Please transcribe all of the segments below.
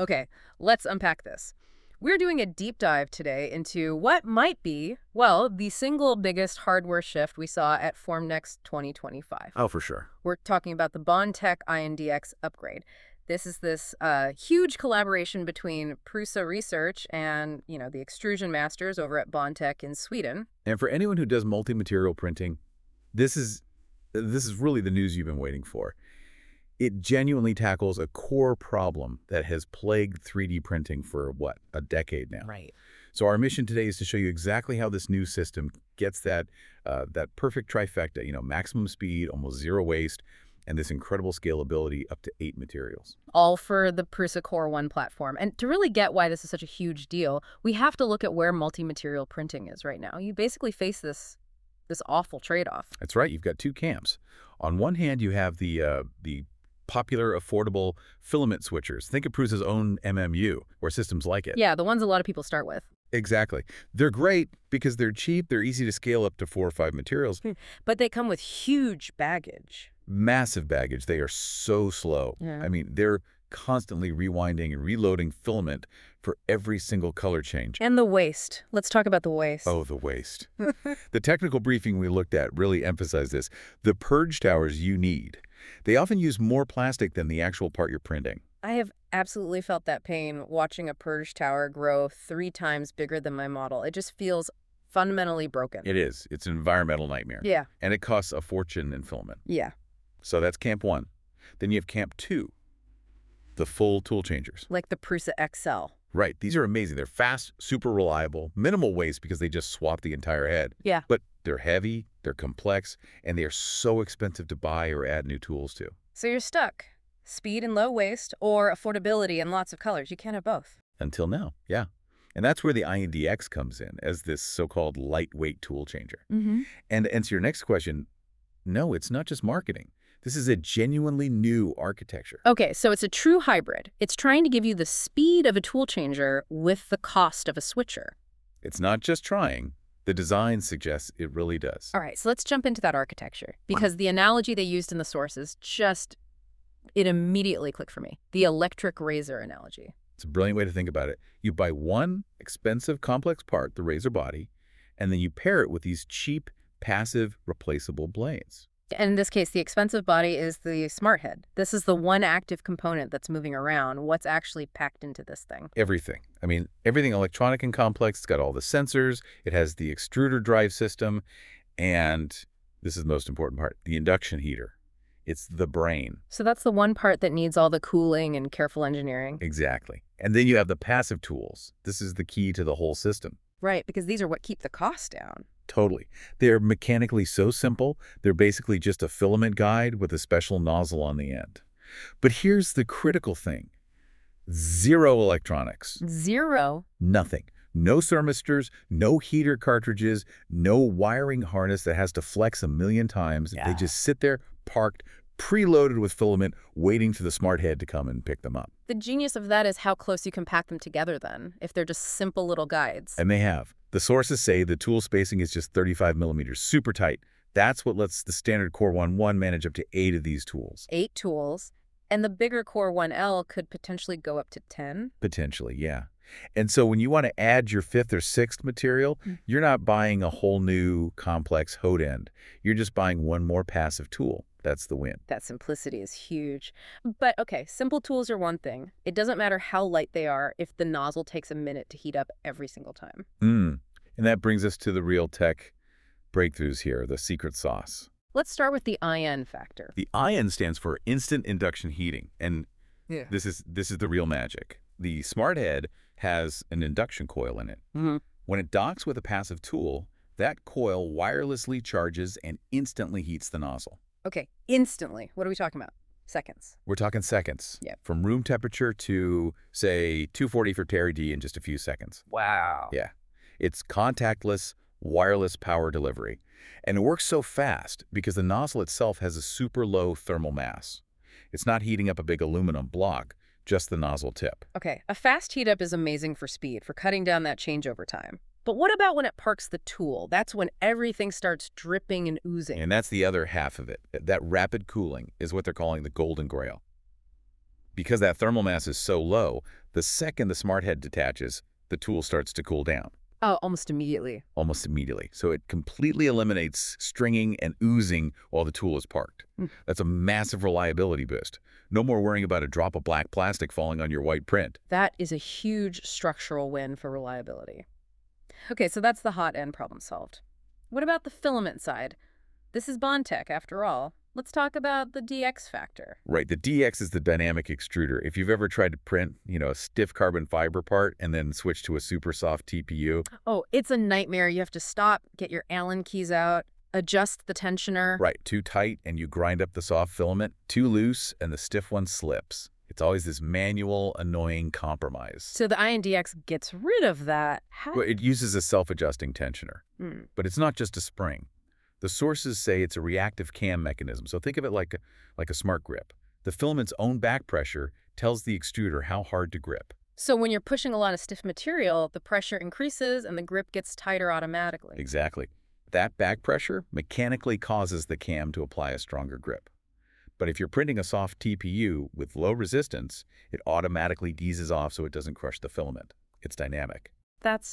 Okay, let's unpack this. We're doing a deep dive today into what might be, well, the single biggest hardware shift we saw at Formnext 2025. Oh, for sure. We're talking about the Bondtech INDX upgrade. This is this huge collaboration between Prusa Research and, the extrusion masters over at Bondtech in Sweden. And for anyone who does multi-material printing, this is really the news you've been waiting for. It genuinely tackles a core problem that has plagued 3D printing for, what, a decade now. Right. So our mission today is to show you exactly how this new system gets that perfect trifecta, maximum speed, almost zero waste, and this incredible scalability up to 8 materials. All for the Prusa Core 1 platform. And to really get why this is such a huge deal, we have to look at where multi-material printing is right now. You basically face this awful trade-off. That's right. You've got two camps. On one hand, you have the popular, affordable filament switchers. Think of Prusa's own MMU, or systems like it. Yeah, the ones a lot of people start with. Exactly. They're great because they're cheap, they're easy to scale up to 4 or 5 materials. But they come with huge baggage. Massive baggage. They are so slow. Yeah. I mean, they're constantly rewinding and reloading filament for every single color change. And the waste. Let's talk about the waste. Oh, the waste. The technical briefing we looked at really emphasized this. The purge towers you need, they often use more plastic than the actual part you're printing. I have absolutely felt that pain watching a purge tower grow 3 times bigger than my model. It just feels fundamentally broken. It is. It's an environmental nightmare. Yeah. And it costs a fortune in filament. Yeah. So that's camp 1. Then you have camp 2, the full tool changers. Like the Prusa XL. Right. These are amazing. They're fast, super reliable, minimal waste because they just swap the entire head. Yeah. But they're heavy, they're complex, and they are so expensive to buy or add new tools to. So you're stuck. Speed and low waste, or affordability and lots of colors. You can't have both. Until now, yeah. And that's where the INDX comes in as this so-called lightweight tool changer. Mm-hmm. And to answer your next question, no, it's not just marketing. This is a genuinely new architecture. Okay, so it's a true hybrid. It's trying to give you the speed of a tool changer with the cost of a switcher. It's not just trying. The design suggests it really does. All right, so let's jump into that architecture, because the analogy they used in the sources it immediately clicked for me. The electric razor analogy. It's a brilliant way to think about it. You buy one expensive, complex part, the razor body, and then you pair it with these cheap, passive, replaceable blades. And in this case, the expensive body is the smart head. This is the one active component that's moving around. What's actually packed into this thing? Everything. I mean, everything electronic and complex. It's got all the sensors. It has the extruder drive system. And this is the most important part, the induction heater. It's the brain. So that's the one part that needs all the cooling and careful engineering. Exactly. And then you have the passive tools. This is the key to the whole system. Right, because these are what keep the cost down. Totally. They're mechanically so simple, they're basically just a filament guide with a special nozzle on the end. But here's the critical thing. Zero electronics. Zero? Nothing. No thermistors, no heater cartridges, no wiring harness that has to flex a million times. Yeah. They just sit there, parked, preloaded with filament, waiting for the smart head to come and pick them up. The genius of that is how close you can pack them together then, if they're just simple little guides. And they have. The sources say the tool spacing is just 35 millimeters, super tight. That's what lets the standard Core 1.1 manage up to 8 of these tools. 8 tools, and the bigger Core 1L could potentially go up to 10? Potentially, yeah. And so when you want to add your 5th or 6th material, you're not buying a whole new complex hode end. You're just buying one more passive tool. That's the win. That simplicity is huge. But okay, simple tools are one thing. It doesn't matter how light they are if the nozzle takes a minute to heat up every single time. And that brings us to the real tech breakthroughs here, the secret sauce. Let's start with the IN factor. The IN stands for instant induction heating. And Yeah. this is the real magic. The smart head has an induction coil in it. When it docks with a passive tool, that coil wirelessly charges and instantly heats the nozzle. Okay, instantly. What are we talking about? Seconds. We're talking seconds. Yep. From room temperature to, say, 240 for Terry D in just a few seconds. Wow. Yeah. It's contactless, wireless power delivery. And it works so fast because the nozzle itself has a super low thermal mass. It's not heating up a big aluminum block, just the nozzle tip. Okay, a fast heat up is amazing for speed, for cutting down that changeover time. But what about when it parks the tool? That's when everything starts dripping and oozing. And that's the other half of it. That rapid cooling is what they're calling the golden grail. Because that thermal mass is so low, the second the smart head detaches, the tool starts to cool down Oh, almost immediately. almost immediately. So it completely eliminates stringing and oozing while the tool is parked. Mm. That's a massive reliability boost. No more worrying about a drop of black plastic falling on your white print. That is a huge structural win for reliability. Okay, so that's the hot end problem solved. What about the filament side? This is Bondtech, after all. Let's talk about the DX factor. Right, the DX is the dynamic extruder. If you've ever tried to print, a stiff carbon fiber part and then switch to a super soft TPU, Oh, it's a nightmare. You have to stop, get your Allen keys out, adjust the tensioner. right, too tight and you grind up the soft filament, too loose and the stiff one slips. It's always this manual, annoying compromise. So the INDX gets rid of that. How? Well, it uses a self-adjusting tensioner, Hmm. but it's not just a spring. The sources say it's a reactive cam mechanism, so think of it like a smart grip. The filament's own back pressure tells the extruder how hard to grip. So when you're pushing a lot of stiff material, the pressure increases and the grip gets tighter automatically. Exactly. That back pressure mechanically causes the cam to apply a stronger grip. But if you're printing a soft TPU with low resistance, it automatically eases off so it doesn't crush the filament. It's dynamic. That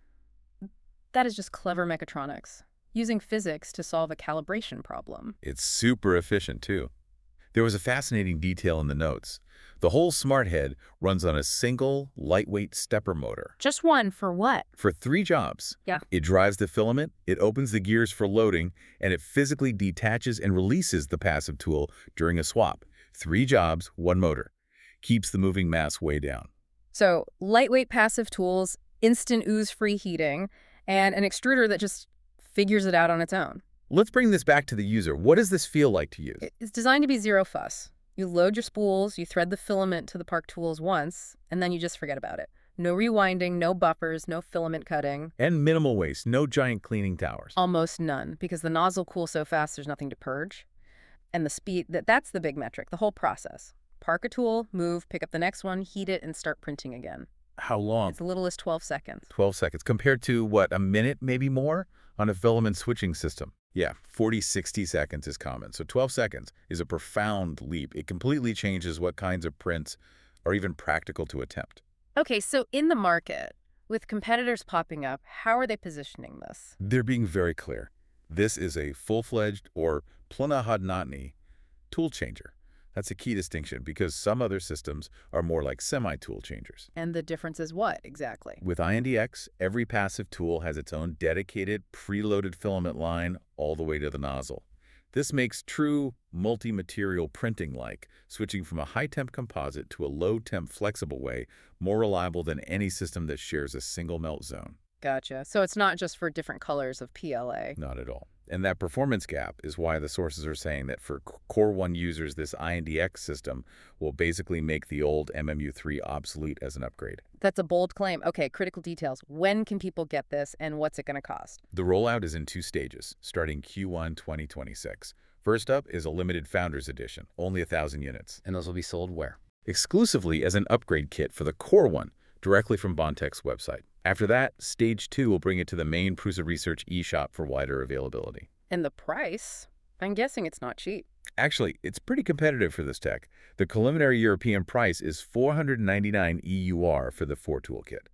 is just clever mechatronics, using physics to solve a calibration problem. It's super efficient, too. There was a fascinating detail in the notes. The whole smart head runs on a single, lightweight stepper motor. Just one for what? For 3 jobs. Yeah. It drives the filament, it opens the gears for loading, and it physically detaches and releases the passive tool during a swap. 3 jobs, 1 motor. Keeps the moving mass way down. So lightweight passive tools, instant ooze-free heating, and an extruder that just figures it out on its own. Let's bring this back to the user. What does this feel like to use? It's designed to be zero fuss. You load your spools, you thread the filament to the park tools once, and then you just forget about it. No rewinding, no buffers, no filament cutting. And minimal waste, no giant cleaning towers. Almost none, because the nozzle cools so fast there's nothing to purge. And the speed, that's the big metric, the whole process. Park a tool, move, pick up the next one, heat it, and start printing again. How long? It's as little as 12 seconds. 12 seconds, compared to, what, a minute, maybe more, on a filament switching system. Yeah, 40, 60 seconds is common. So 12 seconds is a profound leap. It completely changes what kinds of prints are even practical to attempt. Okay, so in the market, with competitors popping up, how are they positioning this? They're being very clear. This is a full-fledged or pluna-hodnotny tool changer. That's a key distinction because some other systems are more like semi-tool changers. And the difference is what, exactly? With INDX, every passive tool has its own dedicated, preloaded filament line all the way to the nozzle. This makes true multi-material printing like switching from a high-temp composite to a low-temp flexible way more reliable than any system that shares a single melt zone. Gotcha. So it's not just for different colors of PLA. Not at all. And that performance gap is why the sources are saying that for Core 1 users, this INDX system will basically make the old MMU3 obsolete as an upgrade. That's a bold claim. Okay, critical details. When can people get this and what's it going to cost? The rollout is in 2 stages, starting Q1 2026. First up is a limited Founders Edition, only 1,000 units. And those will be sold where? Exclusively as an upgrade kit for the Core 1, directly from Bondtech's website. After that, Stage 2 will bring it to the main Prusa Research eShop for wider availability. And the price? I'm guessing it's not cheap. Actually, it's pretty competitive for this tech. The preliminary European price is 499 EUR for the 4 toolkit.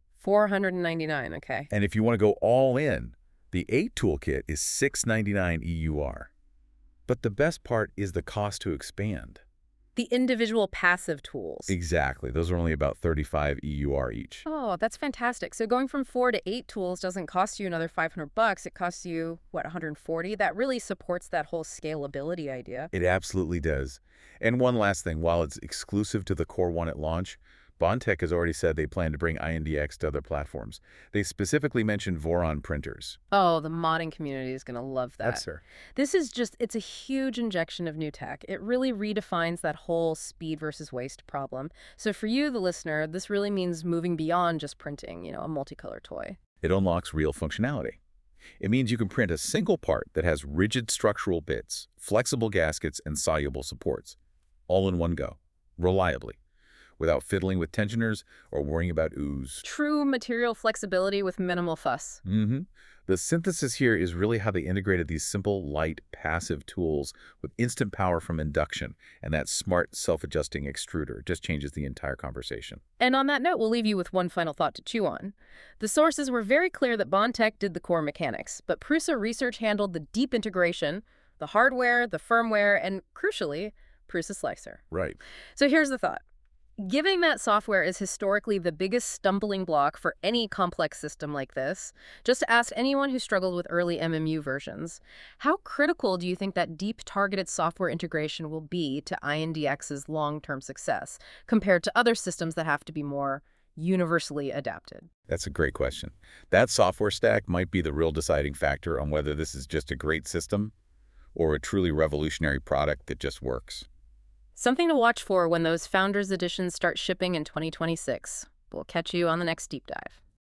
$499, okay. And if you want to go all in, the 8 toolkit is 699 EUR. But the best part is the cost to expand. The individual passive tools. Exactly. Those are only about 35 EUR each. Oh, that's fantastic. So going from 4 to 8 tools doesn't cost you another $500. It costs you, what, 140? That really supports that whole scalability idea. It absolutely does. And one last thing, while it's exclusive to the Core 1 at launch, Bondtech has already said they plan to bring INDX to other platforms. They specifically mentioned Voron printers. Oh, the modding community is going to love that. That's her. This is just, it's a huge injection of new tech. It really redefines that whole speed versus waste problem. So for you, the listener, this really means moving beyond just printing, a multicolor toy. It unlocks real functionality. It means you can print a single part that has rigid structural bits, flexible gaskets, and soluble supports, all in one go, reliably. without fiddling with tensioners or worrying about ooze. True material flexibility with minimal fuss. The synthesis here is really how they integrated these simple, light, passive tools with instant power from induction, and that smart, self-adjusting extruder just changes the entire conversation. And on that note, we'll leave you with one final thought to chew on. The sources were very clear that Bondtech did the core mechanics, but Prusa Research handled the deep integration, the hardware, the firmware, and crucially, Prusa Slicer. Right. So here's the thought. Given that software is historically the biggest stumbling block for any complex system like this, just ask anyone who struggled with early MMU versions, how critical do you think that deep targeted software integration will be to INDX's long-term success compared to other systems that have to be more universally adapted? That's a great question. That software stack might be the real deciding factor on whether this is just a great system or a truly revolutionary product that just works. Something to watch for when those Founders Editions start shipping in 2026. We'll catch you on the next deep dive.